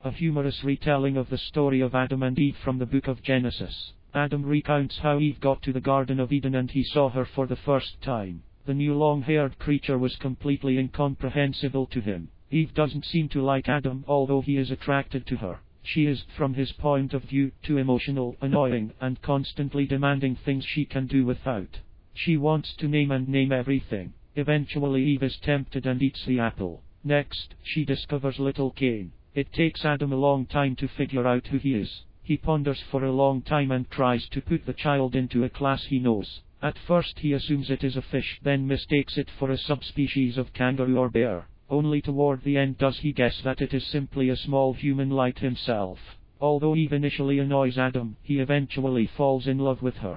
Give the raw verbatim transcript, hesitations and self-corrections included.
a humorous retelling of the story of Adam and Eve from the book of Genesis. Adam recounts how Eve got to the Garden of Eden and he saw her for the first time. The new long-haired creature was completely incomprehensible to him. Eve doesn't seem to like Adam, although he is attracted to her. She is, from his point of view, too emotional, annoying, and constantly demanding things she can do without. She wants to name and name everything. Eventually Eve is tempted and eats the apple. Next, she discovers little Cain. It takes Adam a long time to figure out who he is. He ponders for a long time and tries to put the child into a class he knows. At first he assumes it is a fish, then mistakes it for a subspecies of kangaroo or bear. Only toward the end does he guess that it is simply a small human like himself. Although Eve initially annoys Adam, he eventually falls in love with her.